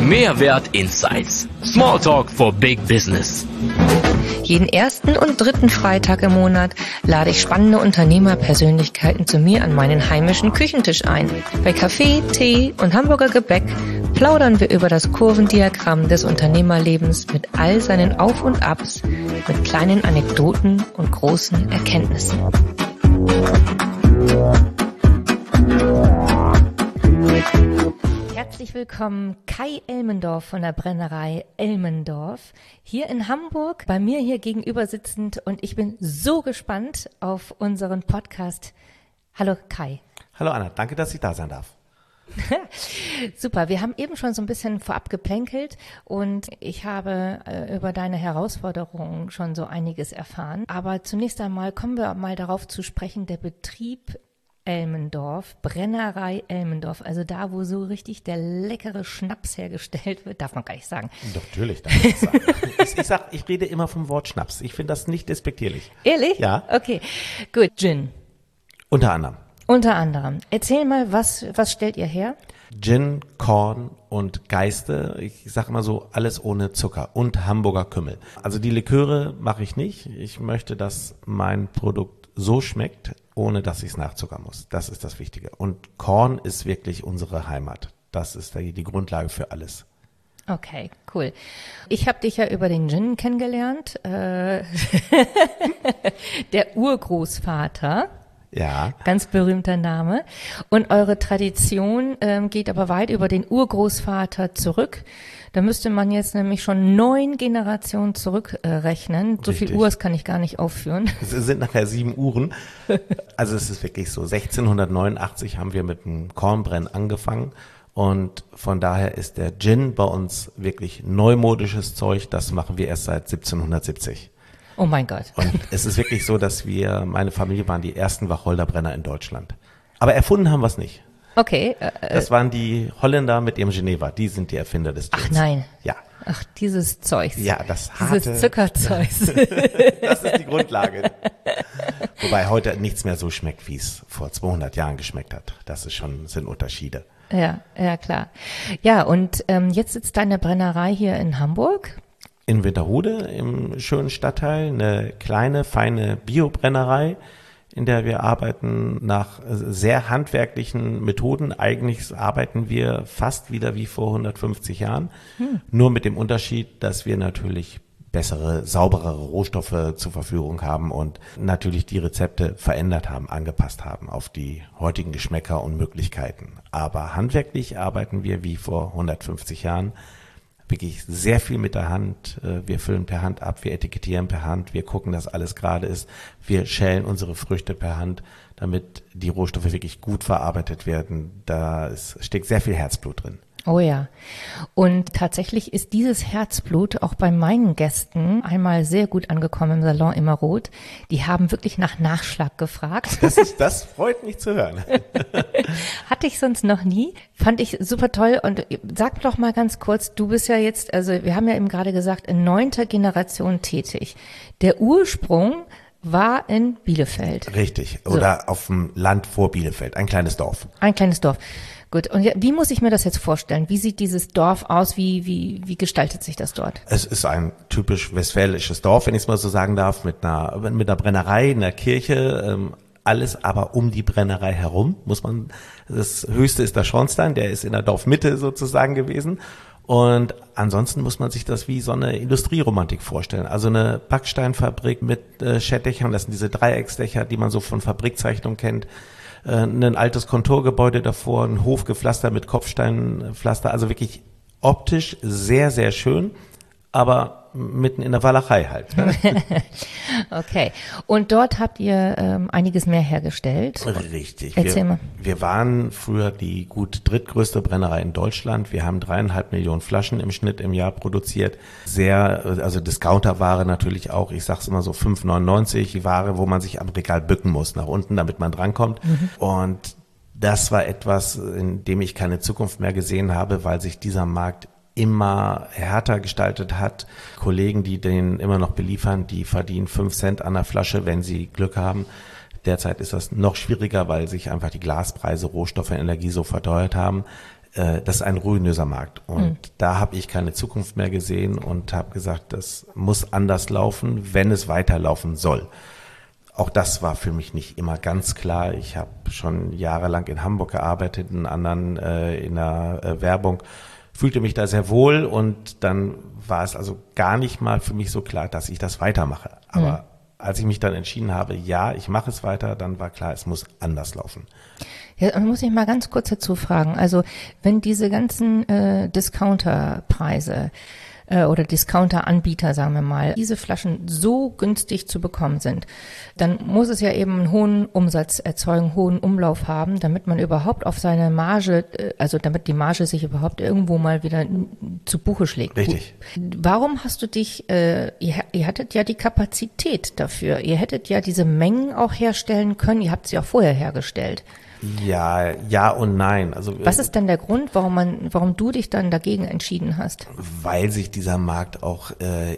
Mehrwert Insights. Smalltalk for Big Business. Jeden ersten und dritten Freitag im Monat lade ich spannende Unternehmerpersönlichkeiten zu mir an meinen heimischen Küchentisch ein. Bei Kaffee, Tee und Hamburger Gebäck plaudern wir über das Kurvendiagramm des Unternehmerlebens mit all seinen Auf und Abs, mit kleinen Anekdoten und großen Erkenntnissen. Herzlich willkommen, Kai Elmendorf von der Brennerei Elmendorf, hier in Hamburg, bei mir hier gegenüber sitzend, und ich bin so gespannt auf unseren Podcast. Hallo Kai. Hallo Anna, danke, dass ich da sein darf. Super, wir haben eben schon so ein bisschen vorab geplänkelt und ich habe über deine Herausforderungen schon so einiges erfahren. Aber zunächst einmal kommen wir mal darauf zu sprechen, der Betrieb Elmendorf, Brennerei Elmendorf, also da, wo so richtig der leckere Schnaps hergestellt wird, darf man gar nicht sagen. Doch, natürlich darf man sagen. Ich rede immer vom Wort Schnaps. Ich finde das nicht despektierlich. Ehrlich? Ja. Okay, gut. Gin. Unter anderem. Unter anderem. Erzähl mal, was stellt ihr her? Gin, Korn und Geiste. Ich sage immer so, alles ohne Zucker und Hamburger Kümmel. Also die Liköre mache ich nicht. Ich möchte, dass mein Produkt so schmeckt, ohne dass ich es nachzuckern muss. Das ist das Wichtige. Und Korn ist wirklich unsere Heimat. Das ist die Grundlage für alles. Okay, cool. Ich habe dich ja über den Gin kennengelernt. Der Urgroßvater. Ja. Ganz berühmter Name. Und eure Tradition geht aber weit über den Urgroßvater zurück. Da müsste man jetzt nämlich schon 9 Generationen zurückrechnen. So viel Urs kann ich gar nicht aufführen. Es sind nachher 7 Uhren. Also es ist wirklich so. 1689 haben wir mit dem Kornbrennen angefangen. Und von daher ist der Gin bei uns wirklich neumodisches Zeug. Das machen wir erst seit 1770. Oh mein Gott. Und es ist wirklich so, dass meine Familie waren die ersten Wacholderbrenner in Deutschland. Aber erfunden haben wir es nicht. Okay. Das waren die Holländer mit ihrem Geneva. Die sind die Erfinder des Gins. Ach nein. Ja. Ach, dieses Zeugs. Ja, das harte. Dieses Zuckerzeugs. Das ist die Grundlage. Wobei heute nichts mehr so schmeckt, wie es vor 200 Jahren geschmeckt hat. Sind Unterschiede. Ja, klar. Ja, und jetzt sitzt deine Brennerei hier in Hamburg. In Winterhude, im schönen Stadtteil, eine kleine, feine Biobrennerei, in der wir arbeiten nach sehr handwerklichen Methoden. Eigentlich arbeiten wir fast wieder wie vor 150 Jahren, nur mit dem Unterschied, dass wir natürlich bessere, sauberere Rohstoffe zur Verfügung haben und natürlich die Rezepte verändert haben, angepasst haben auf die heutigen Geschmäcker und Möglichkeiten. Aber handwerklich arbeiten wir wie vor 150 Jahren. Wirklich sehr viel mit der Hand. Wir füllen per Hand ab, wir etikettieren per Hand, wir gucken, dass alles gerade ist. Wir schälen unsere Früchte per Hand, damit die Rohstoffe wirklich gut verarbeitet werden. Steckt sehr viel Herzblut drin. Oh ja. Und tatsächlich ist dieses Herzblut auch bei meinen Gästen einmal sehr gut angekommen im Salon Immerroth. Die haben wirklich nach Nachschlag gefragt. Das freut mich zu hören. Hatte ich sonst noch nie. Fand ich super toll. Und sag doch mal ganz kurz, du bist ja jetzt, also wir haben ja eben gerade gesagt, in 9. Generation tätig. Der Ursprung war in Bielefeld. Richtig. Oder auf dem Land vor Bielefeld. Ein kleines Dorf. Ein kleines Dorf. Gut, und wie muss ich mir das jetzt vorstellen? Wie sieht dieses Dorf aus? Wie gestaltet sich das dort? Es ist ein typisch westfälisches Dorf, wenn ich es mal so sagen darf, mit einer Brennerei, einer Kirche, alles aber um die Brennerei herum, das Höchste ist der Schornstein, der ist in der Dorfmitte sozusagen gewesen. Und ansonsten muss man sich das wie so eine Industrieromantik vorstellen. Also eine Backsteinfabrik mit Schettdächern, das sind diese Dreiecksdächer, die man so von Fabrikzeichnungen kennt. Ein altes Kontorgebäude davor, ein Hof gepflastert mit Kopfsteinpflaster, also wirklich optisch sehr, sehr schön, aber mitten in der Walachei halt. Ne? Okay. Und dort habt ihr einiges mehr hergestellt. Richtig. Erzähl mal. Wir waren früher die gut drittgrößte Brennerei in Deutschland. Wir haben 3,5 Millionen Flaschen im Schnitt im Jahr produziert. Also Discounterware natürlich auch. Ich sag's immer so 5,99, die Ware, wo man sich am Regal bücken muss, nach unten, damit man drankommt. Und das war etwas, in dem ich keine Zukunft mehr gesehen habe, weil sich dieser Markt immer härter gestaltet hat. Kollegen, die den immer noch beliefern, die verdienen 5 Cent an der Flasche, wenn sie Glück haben. Derzeit ist das noch schwieriger, weil sich einfach die Glaspreise, Rohstoffe, Energie so verteuert haben. das ist ein ruinöser Markt. Und da habe ich keine Zukunft mehr gesehen und habe gesagt, das muss anders laufen, wenn es weiterlaufen soll. Auch das war für mich nicht immer ganz klar. Ich habe schon jahrelang in Hamburg gearbeitet, in anderen in der Werbung, fühlte mich da sehr wohl und dann war es also gar nicht mal für mich so klar, dass ich das weitermache. Aber als ich mich dann entschieden habe, ja, ich mache es weiter, dann war klar, es muss anders laufen. Ja, muss ich mal ganz kurz dazu fragen. Also wenn diese ganzen Discounterpreise oder Discounter-Anbieter, sagen wir mal, diese Flaschen so günstig zu bekommen sind, dann muss es ja eben einen hohen Umsatz erzeugen, hohen Umlauf haben, damit man überhaupt auf seine Marge, also damit die Marge sich überhaupt irgendwo mal wieder zu Buche schlägt. Richtig. Warum hast du dich, ihr hattet ja die Kapazität dafür, ihr hättet ja diese Mengen auch herstellen können, ihr habt sie auch vorher hergestellt. Ja und nein. Also was ist denn der Grund, warum du dich dann dagegen entschieden hast? Weil sich dieser Markt auch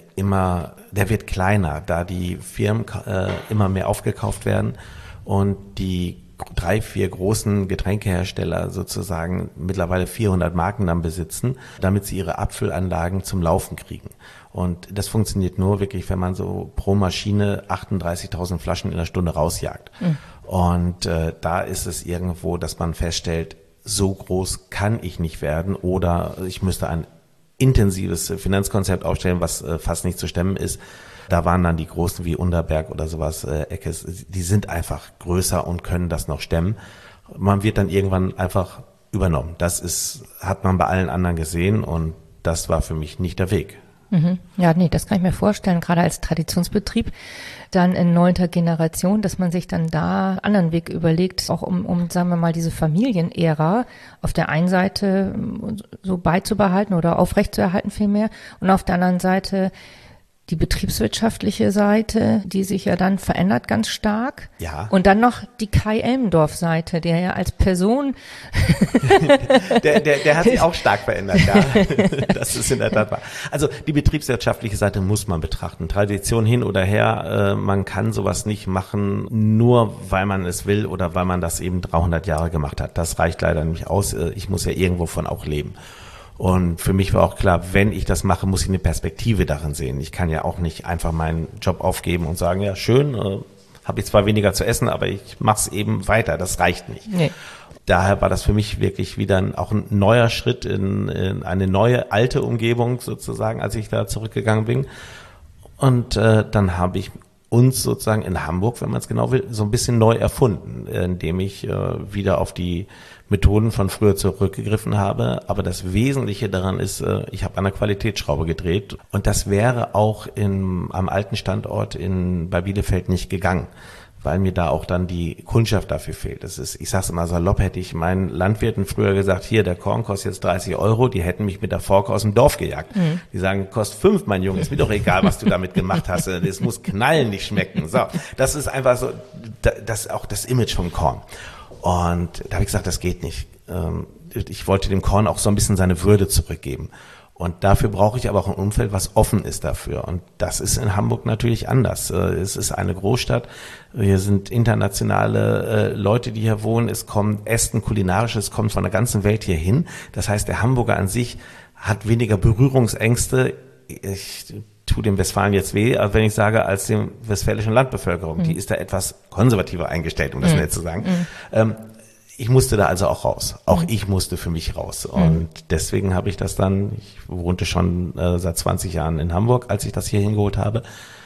der wird kleiner, da die Firmen immer mehr aufgekauft werden und die 3, 4 großen Getränkehersteller sozusagen mittlerweile 400 Marken dann besitzen, damit sie ihre Abfüllanlagen zum Laufen kriegen. Und das funktioniert nur wirklich, wenn man so pro Maschine 38.000 Flaschen in der Stunde rausjagt. Und da ist es irgendwo, dass man feststellt, so groß kann ich nicht werden oder ich müsste ein intensives Finanzkonzept aufstellen, was fast nicht zu stemmen ist. Da waren dann die Großen wie Unterberg oder sowas, Eckes, die sind einfach größer und können das noch stemmen. Man wird dann irgendwann einfach übernommen. Hat man bei allen anderen gesehen und das war für mich nicht der Weg. Ja, nee, das kann ich mir vorstellen, gerade als Traditionsbetrieb, dann in 9. Generation, dass man sich dann da einen anderen Weg überlegt, auch um, sagen wir mal, diese Familienära auf der einen Seite so beizubehalten oder aufrechtzuerhalten vielmehr und auf der anderen Seite die betriebswirtschaftliche Seite, die sich ja dann verändert ganz stark. Ja. Und dann noch die Kai Elmendorf-Seite, der ja als Person der hat sich auch stark verändert, ja. Das ist in der Tat wahr. Also die betriebswirtschaftliche Seite muss man betrachten. Tradition hin oder her, man kann sowas nicht machen, nur weil man es will oder weil man das eben 300 Jahre gemacht hat. Das reicht leider nicht aus. Ich muss ja irgendwo von auch leben. Und für mich war auch klar, wenn ich das mache, muss ich eine Perspektive darin sehen. Ich kann ja auch nicht einfach meinen Job aufgeben und sagen, ja schön, habe ich zwar weniger zu essen, aber ich mache es eben weiter. Das reicht nicht. Nee. Daher war das für mich wirklich wieder auch ein neuer Schritt in eine neue, alte Umgebung sozusagen, als ich da zurückgegangen bin. Und dann habe ich uns sozusagen in Hamburg, wenn man es genau will, so ein bisschen neu erfunden, indem ich wieder auf die Methoden von früher zurückgegriffen habe. Aber das Wesentliche daran ist, ich habe an der Qualitätsschraube gedreht und das wäre auch am alten Standort bei Bielefeld nicht gegangen, weil mir da auch dann die Kundschaft dafür fehlt. Ich sag's immer salopp, hätte ich meinen Landwirten früher gesagt, hier, der Korn kostet jetzt 30 €, die hätten mich mit der Forke aus dem Dorf gejagt. Die sagen, kostet 5, mein Junge, ist mir doch egal, was du damit gemacht hast. Es muss knallen, nicht schmecken. So, das ist einfach so, das ist auch das Image vom Korn. Und da habe ich gesagt, das geht nicht. Ich wollte dem Korn auch so ein bisschen seine Würde zurückgeben. Und dafür brauche ich aber auch ein Umfeld, was offen ist dafür. Und das ist in Hamburg natürlich anders. Es ist eine Großstadt. Hier sind internationale Leute, die hier wohnen. Es kommt Essen, Kulinarisches, kommt von der ganzen Welt hier hin. Das heißt, der Hamburger an sich hat weniger Berührungsängste. Ich tue dem Westfalen jetzt weh, wenn ich sage, als dem westfälischen Landbevölkerung. Die ist da etwas konservativer eingestellt, um das nett zu sagen. Ich musste da also auch raus. Auch ich musste für mich raus. Und deswegen habe ich das dann, ich wohnte schon seit 20 Jahren in Hamburg, als ich das hier hingeholt habe,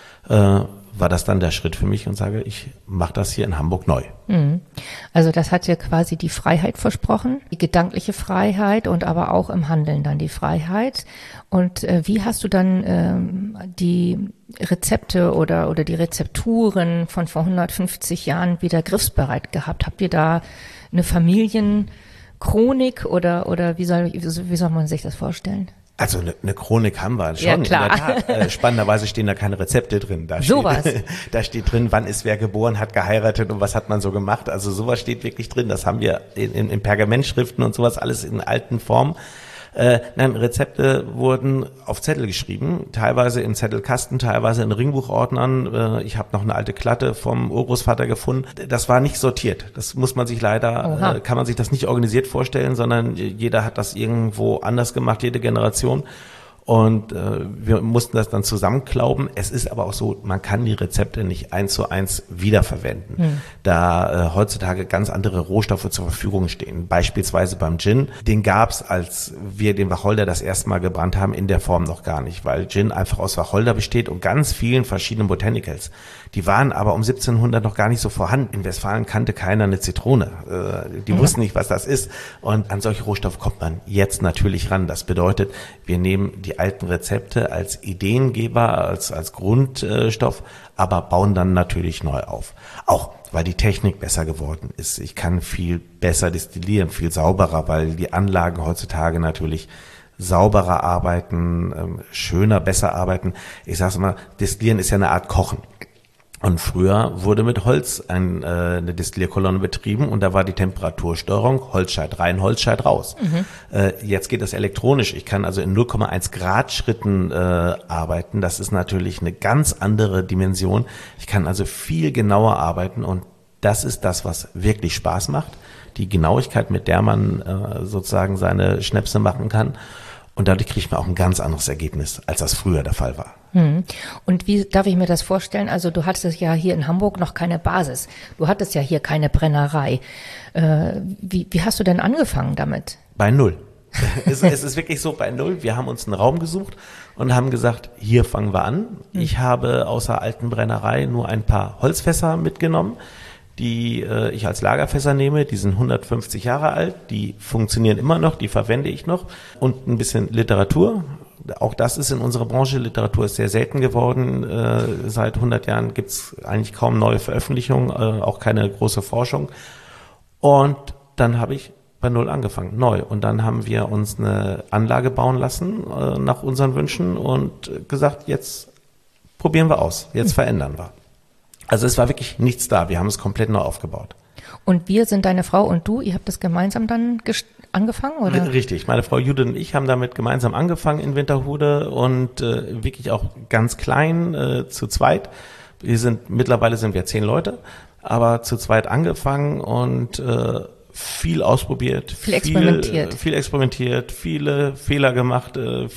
war das dann der Schritt für mich und sage, ich mache das hier in Hamburg neu. Also das hat dir quasi die Freiheit versprochen, die gedankliche Freiheit und aber auch im Handeln dann die Freiheit. Und wie hast du dann die Rezepte oder die Rezepturen von vor 150 Jahren wieder griffsbereit gehabt? Habt ihr da eine Familienchronik oder wie soll man sich das vorstellen? Also eine Chronik haben wir schon. Ja, klar. In der Tat. Spannenderweise stehen da keine Rezepte drin. Sowas. Da steht drin, wann ist wer geboren, hat geheiratet und was hat man so gemacht. Also sowas steht wirklich drin. Das haben wir in Pergamentschriften und sowas alles in alten Formen. Nein, Rezepte wurden auf Zettel geschrieben, teilweise in Zettelkasten, teilweise in Ringbuchordnern. Ich habe noch eine alte Klatte vom Urgroßvater gefunden. Das war nicht sortiert. Das muss man sich leider, kann man sich das nicht organisiert vorstellen, sondern jeder hat das irgendwo anders gemacht, jede Generation. Und wir mussten das dann zusammenklauben. Es ist aber auch so, man kann die Rezepte nicht 1:1 wiederverwenden, da heutzutage ganz andere Rohstoffe zur Verfügung stehen. Beispielsweise beim Gin, den gab's, als wir den Wacholder das erste Mal gebrannt haben, in der Form noch gar nicht, weil Gin einfach aus Wacholder besteht und ganz vielen verschiedenen Botanicals. Die waren aber um 1700 noch gar nicht so vorhanden. In Westfalen kannte keiner eine Zitrone. Die wussten nicht, was das ist. Und an solche Rohstoffe kommt man jetzt natürlich ran. Das bedeutet, wir nehmen die alten Rezepte als Ideengeber, als Grundstoff, aber bauen dann natürlich neu auf. Auch weil die Technik besser geworden ist. Ich kann viel besser destillieren, viel sauberer, weil die Anlagen heutzutage natürlich sauberer arbeiten, schöner, besser arbeiten. Ich sage immer, Destillieren ist ja eine Art Kochen. Und früher wurde mit Holz eine Destillierkolonne betrieben und da war die Temperatursteuerung Holzscheit rein, Holzscheit raus. Jetzt geht das elektronisch. Ich kann also in 0,1 Grad Schritten arbeiten. Das ist natürlich eine ganz andere Dimension. Ich kann also viel genauer arbeiten und das ist das, was wirklich Spaß macht. Die Genauigkeit, mit der man sozusagen seine Schnäpse machen kann. Und dadurch kriegt man auch ein ganz anderes Ergebnis, als das früher der Fall war. Und wie darf ich mir das vorstellen? Also du hattest ja hier in Hamburg noch keine Basis. Du hattest ja hier keine Brennerei. Wie hast du denn angefangen damit? Bei Null. Es ist wirklich so, bei Null. Wir haben uns einen Raum gesucht und haben gesagt, hier fangen wir an. Ich habe außer alten Brennerei nur ein paar Holzfässer mitgenommen, die ich als Lagerfässer nehme. Die sind 150 Jahre alt, die funktionieren immer noch, die verwende ich noch. Und ein bisschen Literatur. Auch das ist in unserer Branche, Literatur ist sehr selten geworden. Seit 100 Jahren gibt's eigentlich kaum neue Veröffentlichungen, auch keine große Forschung. Und dann habe ich bei Null angefangen, neu. Und dann haben wir uns eine Anlage bauen lassen nach unseren Wünschen und gesagt, jetzt probieren wir aus, jetzt verändern wir. Also es war wirklich nichts da, wir haben es komplett neu aufgebaut. Und wir sind deine Frau und du, ihr habt das gemeinsam dann angefangen, oder? Richtig, meine Frau Judith und ich haben damit gemeinsam angefangen in Winterhude und wirklich auch ganz klein, zu zweit. Mittlerweile sind wir 10 Leute, aber zu zweit angefangen und viel ausprobiert, viel experimentiert, viele Fehler gemacht,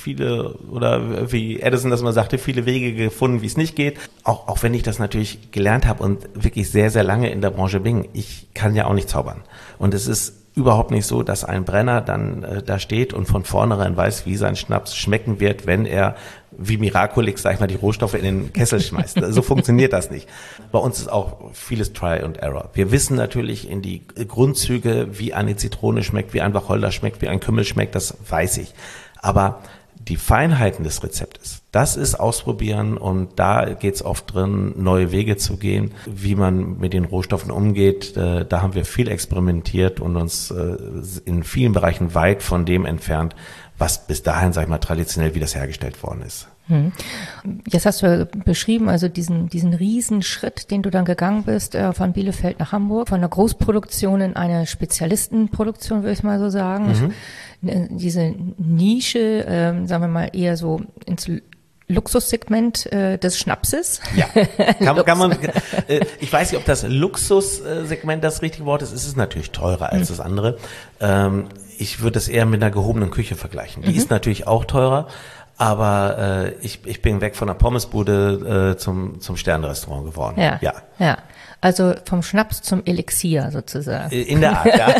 oder wie Edison das mal sagte, viele Wege gefunden, wie es nicht geht. Auch wenn ich das natürlich gelernt habe und wirklich sehr, sehr lange in der Branche bin, ich kann ja auch nicht zaubern. Und es ist überhaupt nicht so, dass ein Brenner dann da steht und von vornherein weiß, wie sein Schnaps schmecken wird, wenn er wie Miraculix, sag ich mal, die Rohstoffe in den Kessel schmeißt. So funktioniert das nicht. Bei uns ist auch vieles Try and Error. Wir wissen natürlich in die Grundzüge, wie eine Zitrone schmeckt, wie ein Wacholder schmeckt, wie ein Kümmel schmeckt, das weiß ich. Aber die Feinheiten des Rezeptes, das ist ausprobieren und da geht's oft drin, neue Wege zu gehen, wie man mit den Rohstoffen umgeht. Da haben wir viel experimentiert und uns in vielen Bereichen weit von dem entfernt, was bis dahin, sag ich mal, traditionell wie das hergestellt worden ist. Jetzt hast du beschrieben, also diesen Riesenschritt, den du dann gegangen bist, von Bielefeld nach Hamburg, von einer Großproduktion in eine Spezialistenproduktion, würde ich mal so sagen. Diese Nische, sagen wir mal, eher so ins Luxussegment des Schnapses. Ja, kann man. Ich weiß nicht, ob das Luxussegment das richtige Wort ist. Es ist natürlich teurer als das andere. Ich würde es eher mit einer gehobenen Küche vergleichen. Die ist natürlich auch teurer, aber ich bin weg von der Pommesbude zum Sternrestaurant geworden. Ja. Also vom Schnaps zum Elixier sozusagen. In der Art, ja.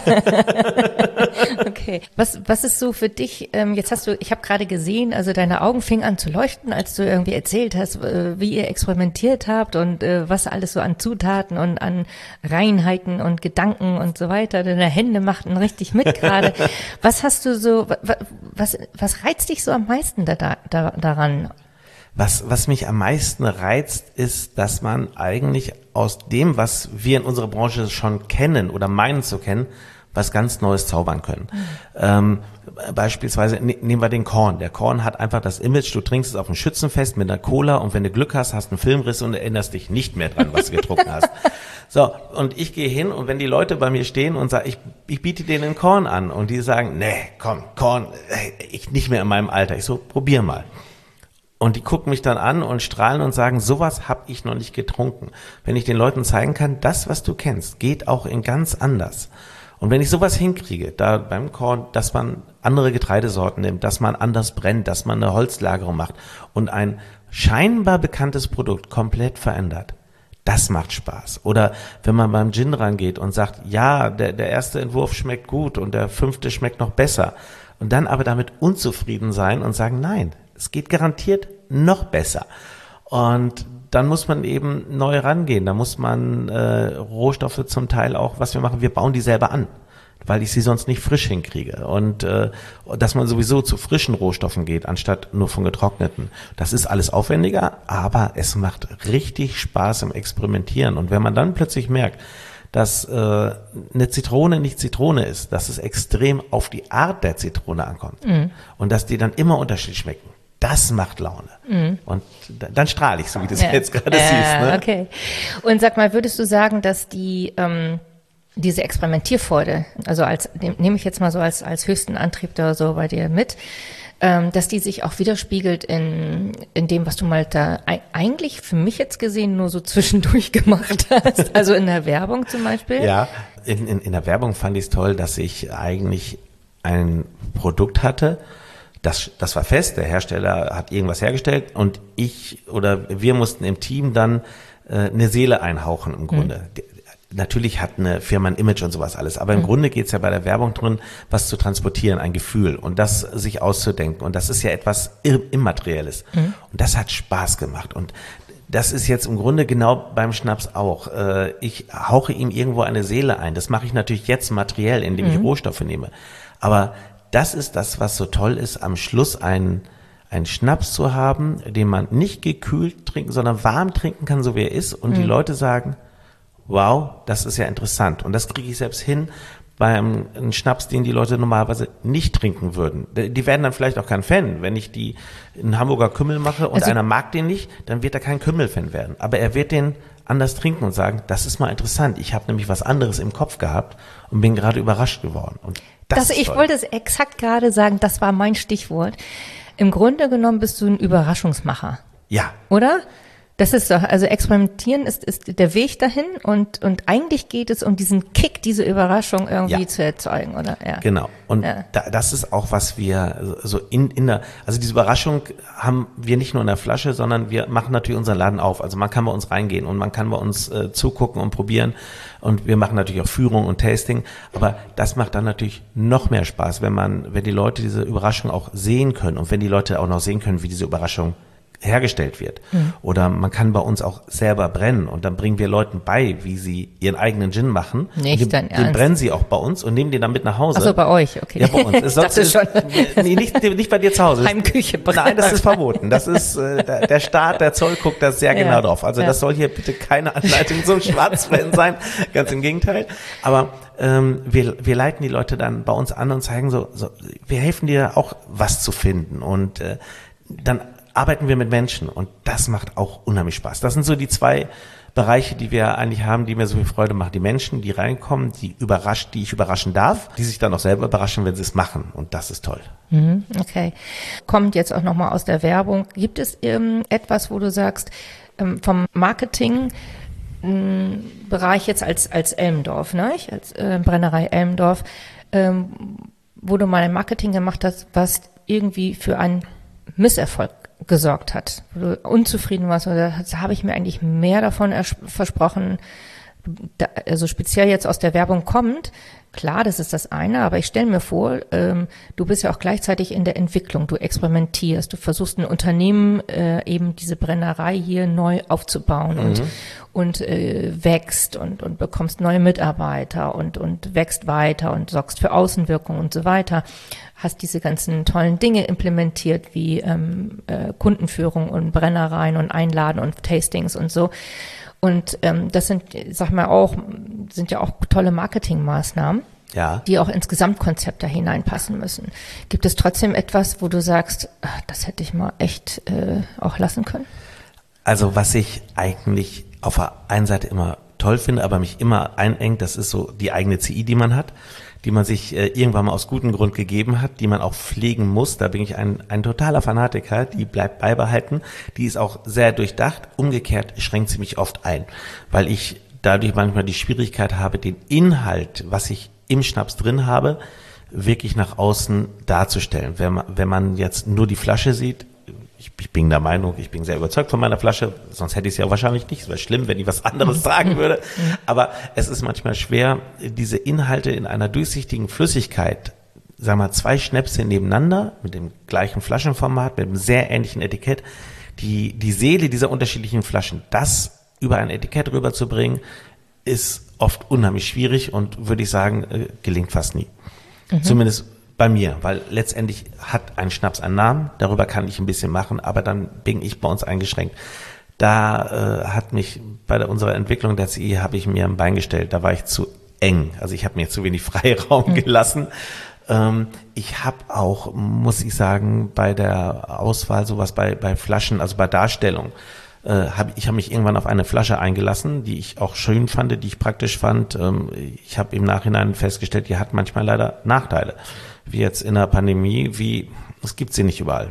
Okay. Was ist so für dich, ich habe gerade gesehen, also deine Augen fingen an zu leuchten, als du irgendwie erzählt hast, wie ihr experimentiert habt und was alles so an Zutaten und an Reinheiten und Gedanken und so weiter. Deine Hände machten richtig mit gerade. Was hast du so, was reizt dich so am meisten daran? Was mich am meisten reizt, ist, dass man eigentlich aus dem, was wir in unserer Branche schon kennen oder meinen zu kennen, was ganz Neues zaubern können. Beispielsweise nehmen wir den Korn. Der Korn hat einfach das Image, du trinkst es auf dem Schützenfest mit einer Cola und wenn du Glück hast, hast du einen Filmriss und erinnerst dich nicht mehr dran, was du getrunken hast. So, und ich gehe hin und wenn die Leute bei mir stehen und sagen, ich biete denen Korn an und die sagen, nee, komm, Korn, ich nicht mehr in meinem Alter. Ich so, probier mal. Und die gucken mich dann an und strahlen und sagen, sowas habe ich noch nicht getrunken. Wenn ich den Leuten zeigen kann, das, was du kennst, geht auch in ganz anders. Und wenn ich sowas hinkriege, da beim Korn, dass man andere Getreidesorten nimmt, dass man anders brennt, dass man eine Holzlagerung macht und ein scheinbar bekanntes Produkt komplett verändert, das macht Spaß. Oder wenn man beim Gin rangeht und sagt, ja, der erste Entwurf schmeckt gut und der 5. schmeckt noch besser. Und dann aber damit unzufrieden sein und sagen, nein, es geht garantiert noch besser. Und dann muss man eben neu rangehen. Da muss man Rohstoffe zum Teil auch, was wir machen, wir bauen die selber an, weil ich sie sonst nicht frisch hinkriege. Und dass man sowieso zu frischen Rohstoffen geht, anstatt nur von getrockneten. Das ist alles aufwendiger, aber es macht richtig Spaß im Experimentieren. Und wenn man dann plötzlich merkt, dass eine Zitrone nicht Zitrone ist, dass es extrem auf die Art der Zitrone ankommt und dass die dann immer unterschiedlich schmecken, das macht Laune. Und dann strahle ich, so wie du es jetzt gerade siehst. Ne? Okay. Und sag mal, würdest du sagen, dass diese Experimentierfreude, also nehme ich jetzt mal so als höchsten Antrieb da so bei dir mit, dass die sich auch widerspiegelt in dem, was du mal da eigentlich für mich jetzt gesehen nur so zwischendurch gemacht hast, also in der Werbung zum Beispiel? Ja, in der Werbung fand ich es toll, dass ich eigentlich ein Produkt hatte, das war fest, der Hersteller hat irgendwas hergestellt und wir mussten im Team dann eine Seele einhauchen im Grunde. Natürlich hat eine Firma ein Image und sowas alles, aber im Grunde geht's ja bei der Werbung drin, was zu transportieren, ein Gefühl und das sich auszudenken und das ist ja etwas Immaterielles und das hat Spaß gemacht und das ist jetzt im Grunde genau beim Schnaps auch. Ich hauche ihm irgendwo eine Seele ein, das mache ich natürlich jetzt materiell, indem ich Rohstoffe nehme, aber das ist das, was so toll ist, am Schluss einen Schnaps zu haben, den man nicht gekühlt trinken, sondern warm trinken kann, so wie er ist und die Leute sagen, wow, das ist ja interessant. Und das kriege ich selbst hin beim Schnaps, den die Leute normalerweise nicht trinken würden. Die werden dann vielleicht auch kein Fan. Wenn ich einen Hamburger Kümmel mache und einer mag den nicht, dann wird er kein Kümmel-Fan werden. Aber er wird den anders trinken und sagen, das ist mal interessant. Ich habe nämlich was anderes im Kopf gehabt und bin gerade überrascht geworden. Und ich wollte es exakt gerade sagen, das war mein Stichwort. Im Grunde genommen bist du ein Überraschungsmacher. Ja. Oder? Das ist doch, also experimentieren ist der Weg dahin und eigentlich geht es um diesen Kick, diese Überraschung irgendwie zu erzeugen, oder? Ja. Genau. Und das ist auch, was wir so also diese Überraschung haben wir nicht nur in der Flasche, sondern wir machen natürlich unseren Laden auf. Also man kann bei uns reingehen und man kann bei uns zugucken und probieren und wir machen natürlich auch Führung und Tasting, aber das macht dann natürlich noch mehr Spaß, wenn die Leute diese Überraschung auch sehen können und wenn die Leute auch noch sehen können, wie diese Überraschung hergestellt wird. Oder man kann bei uns auch selber brennen und dann bringen wir Leuten bei, wie sie ihren eigenen Gin machen. Nicht dein Ernst? Den brennen sie auch bei uns und nehmen den dann mit nach Hause. Ach so, bei euch, okay. Ja, bei uns. Das ist schon. Nee, nicht bei dir zu Hause. Heimküche brennen. Nein, das ist verboten. Das ist, der Staat, der Zoll guckt da sehr genau drauf. Also das soll hier bitte keine Anleitung zum Schwarzbrennen sein. Ganz im Gegenteil. Aber wir leiten die Leute dann bei uns an und zeigen so wir helfen dir auch was zu finden und dann arbeiten wir mit Menschen und das macht auch unheimlich Spaß. Das sind so die zwei Bereiche, die wir eigentlich haben, die mir so viel Freude machen. Die Menschen, die reinkommen, die ich überraschen darf, die sich dann auch selber überraschen, wenn sie es machen und das ist toll. Okay. Kommt jetzt auch nochmal aus der Werbung. Gibt es etwas, wo du sagst, vom Marketing Bereich jetzt als Elmendorf, ne? Als Brennerei Elmendorf, wo du mal ein Marketing gemacht hast, was irgendwie für einen Misserfolg gesorgt hat, wo du unzufrieden warst oder habe ich mir eigentlich mehr davon versprochen, also speziell jetzt aus der Werbung kommt, klar, das ist das eine, aber ich stelle mir vor, du bist ja auch gleichzeitig in der Entwicklung, du experimentierst, du versuchst ein Unternehmen, eben diese Brennerei hier neu aufzubauen und wächst und bekommst neue Mitarbeiter und wächst weiter und sorgst für Außenwirkung und so weiter. Hast diese ganzen tollen Dinge implementiert, wie Kundenführung und Brennereien und Einladen und Tastings und so. Und das sind ja auch tolle Marketingmaßnahmen, die auch ins Gesamtkonzept da hineinpassen müssen. Gibt es trotzdem etwas, wo du sagst, das hätte ich mal echt auch lassen können? Also was ich eigentlich auf der einen Seite immer toll finde, aber mich immer einengt, das ist so die eigene CI, die man hat, die man sich irgendwann mal aus gutem Grund gegeben hat, die man auch pflegen muss. Da bin ich ein totaler Fanatiker, die bleibt beibehalten. Die ist auch sehr durchdacht. Umgekehrt schränkt sie mich oft ein, weil ich dadurch manchmal die Schwierigkeit habe, den Inhalt, was ich im Schnaps drin habe, wirklich nach außen darzustellen. Wenn man jetzt nur die Flasche sieht, ich bin der Meinung, ich bin sehr überzeugt von meiner Flasche, sonst hätte ich es ja wahrscheinlich nicht. Es wäre schlimm, wenn ich was anderes sagen würde. Aber es ist manchmal schwer, diese Inhalte in einer durchsichtigen Flüssigkeit, sagen wir mal 2 Schnäpse nebeneinander, mit dem gleichen Flaschenformat, mit einem sehr ähnlichen Etikett, die Seele dieser unterschiedlichen Flaschen, das über ein Etikett rüberzubringen, ist oft unheimlich schwierig und würde ich sagen, gelingt fast nie. Zumindest bei mir, weil letztendlich hat ein Schnaps einen Namen, darüber kann ich ein bisschen machen, aber dann bin ich bei uns eingeschränkt. Da hat mich bei unserer Entwicklung der CI habe ich mir ein Bein gestellt, da war ich zu eng, also ich habe mir zu wenig Freiraum gelassen. Ich habe auch, muss ich sagen, bei der Auswahl sowas bei Flaschen, also bei Darstellung, ich habe mich irgendwann auf eine Flasche eingelassen, die ich auch schön fand, die ich praktisch fand. Ich habe im Nachhinein festgestellt, die hat manchmal leider Nachteile. Wie jetzt in der Pandemie, es gibt sie nicht überall.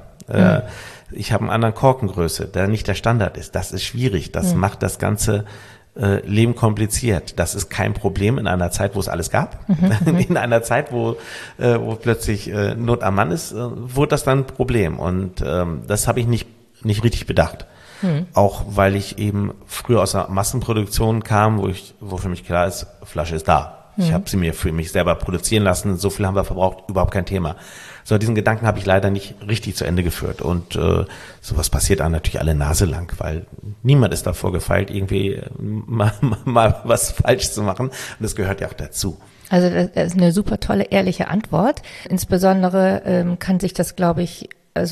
Ich habe einen anderen Korkengröße, der nicht der Standard ist. Das ist schwierig. Das macht das ganze Leben kompliziert. Das ist kein Problem in einer Zeit, wo es alles gab. In einer Zeit, wo plötzlich Not am Mann ist, wurde das dann ein Problem. Und das habe ich nicht richtig bedacht. Auch weil ich eben früher aus der Massenproduktion kam, wo für mich klar ist, Flasche ist da. Ich habe sie mir für mich selber produzieren lassen, so viel haben wir verbraucht, überhaupt kein Thema. So, diesen Gedanken habe ich leider nicht richtig zu Ende geführt und sowas passiert einem natürlich alle Nase lang, weil niemand ist davor gefeilt, irgendwie mal was falsch zu machen und das gehört ja auch dazu. Also das ist eine super tolle, ehrliche Antwort. Insbesondere kann sich das, glaube ich,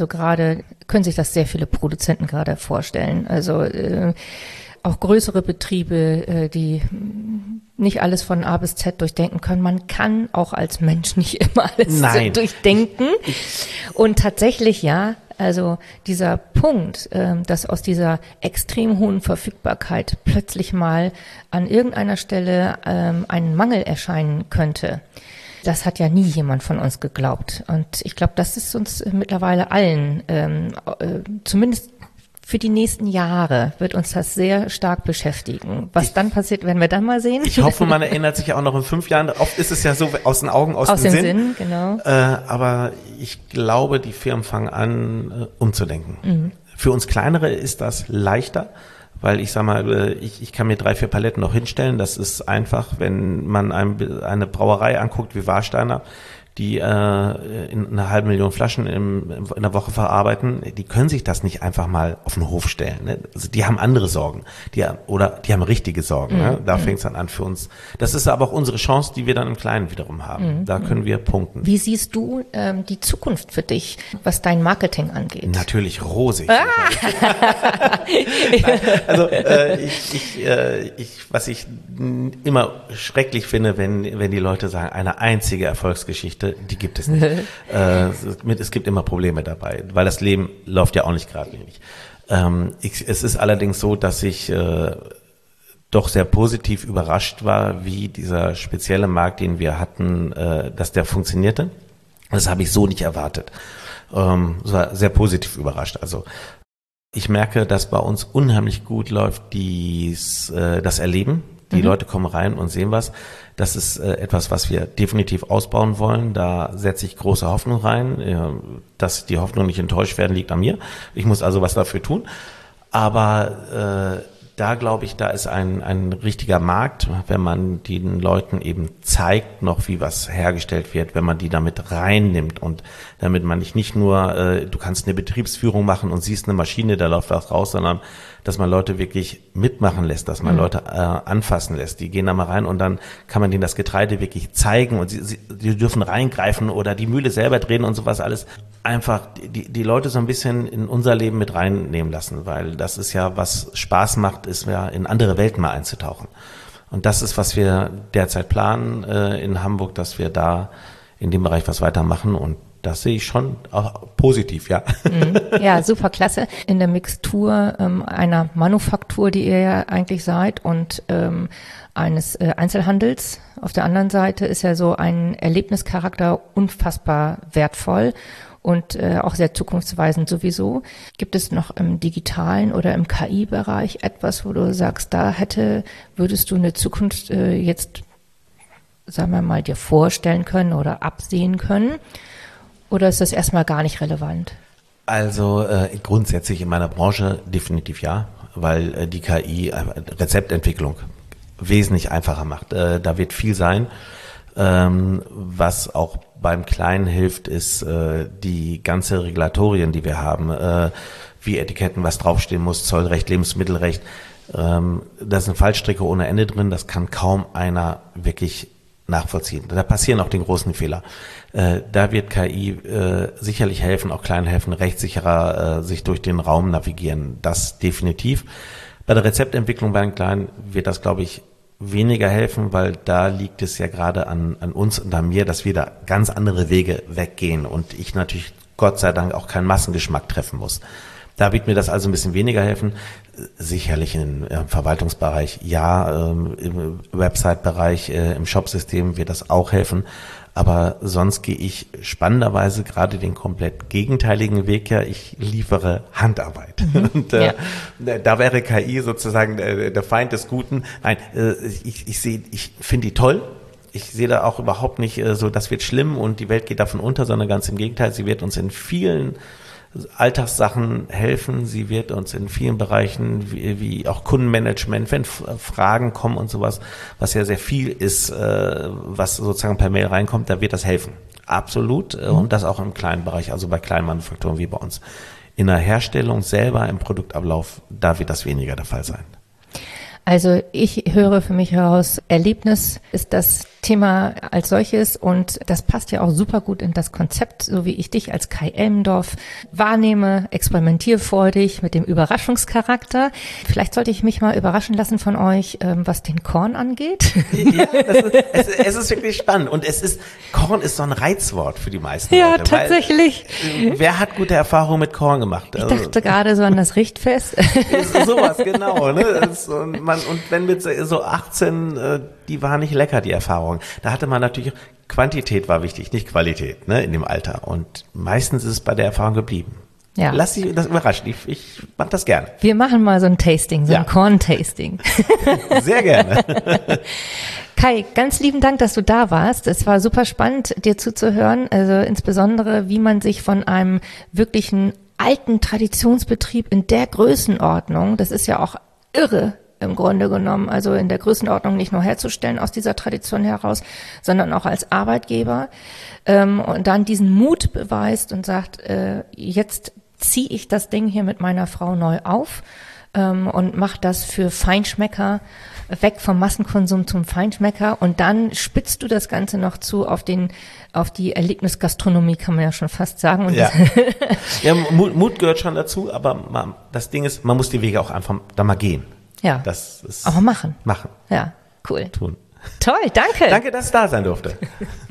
können sich das sehr viele Produzenten gerade vorstellen. Also auch größere Betriebe, die nicht alles von A bis Z durchdenken können. Man kann auch als Mensch nicht immer alles durchdenken. Und tatsächlich, ja, also dieser Punkt, dass aus dieser extrem hohen Verfügbarkeit plötzlich mal an irgendeiner Stelle ein Mangel erscheinen könnte, das hat ja nie jemand von uns geglaubt. Und ich glaube, das ist uns mittlerweile allen, zumindest für die nächsten Jahre wird uns das sehr stark beschäftigen. Was dann passiert, werden wir dann mal sehen. Ich hoffe, man erinnert sich auch noch in 5 Jahren. Oft ist es ja so aus den Augen, aus dem Sinn. Genau. Aber ich glaube, die Firmen fangen an, umzudenken. Für uns Kleinere ist das leichter, weil ich sag mal, ich kann mir 3, 4 Paletten noch hinstellen. Das ist einfach, wenn man eine Brauerei anguckt wie Warsteiner, die in 500.000 Flaschen in der Woche verarbeiten, die können sich das nicht einfach mal auf den Hof stellen. Ne? Also die haben andere Sorgen, die haben richtige Sorgen. Ne? Da fängt es dann an für uns. Das ist aber auch unsere Chance, die wir dann im Kleinen wiederum haben. Da können wir punkten. Wie siehst du die Zukunft für dich, was dein Marketing angeht? Natürlich rosig. Also was ich immer schrecklich finde, wenn die Leute sagen, eine einzige Erfolgsgeschichte, die gibt es nicht. Es gibt immer Probleme dabei, weil das Leben läuft ja auch nicht geradlinig. Es ist allerdings so, dass ich doch sehr positiv überrascht war, wie dieser spezielle Markt, den wir hatten, dass der funktionierte. Das habe ich so nicht erwartet. War sehr positiv überrascht. Also ich merke, dass bei uns unheimlich gut läuft das Erleben. Die Leute kommen rein und sehen was. Das ist etwas, was wir definitiv ausbauen wollen. Da setze ich große Hoffnung rein. Dass die Hoffnung nicht enttäuscht werden, liegt an mir. Ich muss also was dafür tun. Aber da glaube ich, da ist ein richtiger Markt, wenn man den Leuten eben zeigt noch, wie was hergestellt wird, wenn man die damit reinnimmt und damit man nicht nur, du kannst eine Betriebsführung machen und siehst eine Maschine, da läuft was raus, sondern dass man Leute wirklich mitmachen lässt, dass man Leute anfassen lässt. Die gehen da mal rein und dann kann man denen das Getreide wirklich zeigen und sie dürfen reingreifen oder die Mühle selber drehen und sowas alles. Einfach die Leute so ein bisschen in unser Leben mit reinnehmen lassen, weil das ist ja, was Spaß macht, ist ja in andere Welten mal einzutauchen. Und das ist, was wir derzeit planen in Hamburg, dass wir da in dem Bereich was weitermachen und das sehe ich schon auch positiv, ja. Ja, super klasse. In der Mixtur einer Manufaktur, die ihr ja eigentlich seid, und eines Einzelhandels. Auf der anderen Seite ist ja so ein Erlebnischarakter unfassbar wertvoll und auch sehr zukunftsweisend sowieso. Gibt es noch im digitalen oder im KI-Bereich etwas, wo du sagst, würdest du eine Zukunft jetzt, sagen wir mal, dir vorstellen können oder absehen können? Oder ist das erstmal gar nicht relevant? Also grundsätzlich in meiner Branche definitiv ja, weil die KI Rezeptentwicklung wesentlich einfacher macht. Da wird viel sein. Was auch beim Kleinen hilft, ist die ganze Regulatorien, die wir haben, wie Etiketten, was draufstehen muss, Zollrecht, Lebensmittelrecht. Da sind Fallstricke ohne Ende drin, das kann kaum einer wirklich nachvollziehen. Da passieren auch die großen Fehler. Da wird KI sicherlich helfen, auch Kleinen helfen, rechtssicherer sich durch den Raum navigieren. Das definitiv. Bei der Rezeptentwicklung bei den Kleinen wird das, glaube ich, weniger helfen, weil da liegt es ja gerade an uns und an mir, dass wir da ganz andere Wege weggehen und ich natürlich Gott sei Dank auch keinen Massengeschmack treffen muss. Da wird mir das also ein bisschen weniger helfen. Sicherlich im Verwaltungsbereich, ja, im Website-Bereich, im Shopsystem wird das auch helfen. Aber sonst gehe ich spannenderweise gerade den komplett gegenteiligen Weg. Ja, ich liefere Handarbeit. Und da wäre KI sozusagen der Feind des Guten. Nein, ich finde die toll. Ich sehe da auch überhaupt nicht so, das wird schlimm und die Welt geht davon unter, sondern ganz im Gegenteil. Sie wird uns in vielen Alltagssachen helfen. Sie wird uns in vielen Bereichen wie auch Kundenmanagement, wenn Fragen kommen und sowas, was ja sehr viel ist, was sozusagen per Mail reinkommt, da wird das helfen. Absolut. Und das auch im kleinen Bereich, also bei kleinen Manufakturen wie bei uns. In der Herstellung selber, im Produktablauf, da wird das weniger der Fall sein. Also ich höre für mich heraus, Erlebnis ist das Thema als solches und das passt ja auch super gut in das Konzept, so wie ich dich als Kai Elmendorf wahrnehme, experimentierfreudig mit dem Überraschungscharakter. Vielleicht sollte ich mich mal überraschen lassen von euch, was den Korn angeht. Ja, es ist wirklich spannend und Korn ist so ein Reizwort für die meisten ja, Leute. Tatsächlich. Weil, wer hat gute Erfahrungen mit Korn gemacht? Ich dachte gerade so an das Richtfest. Sowas, genau. Ne? Und wenn mit so 18, die war nicht lecker, die Erfahrung. Da hatte man natürlich, Quantität war wichtig, nicht Qualität, ne, in dem Alter. Und meistens ist es bei der Erfahrung geblieben. Ja. Lass dich das überraschen. Ich mach das gerne. Wir machen mal so ein Tasting, so ein Korn-Tasting. Sehr gerne. Kai, ganz lieben Dank, dass du da warst. Es war super spannend, dir zuzuhören. Also insbesondere, wie man sich von einem wirklichen alten Traditionsbetrieb in der Größenordnung, das ist ja auch irre, im Grunde genommen, also in der Größenordnung nicht nur herzustellen aus dieser Tradition heraus, sondern auch als Arbeitgeber und dann diesen Mut beweist und sagt, jetzt ziehe ich das Ding hier mit meiner Frau neu auf und mache das für Feinschmecker, weg vom Massenkonsum zum Feinschmecker und dann spitzt du das Ganze noch zu auf die Erlebnisgastronomie, kann man ja schon fast sagen. Und ja, Mut gehört schon dazu, aber das Ding ist, man muss die Wege auch einfach da mal gehen. Ja, das ist aber machen. Machen. Ja, cool. Tun. Toll, danke. Danke, dass ich da sein durfte.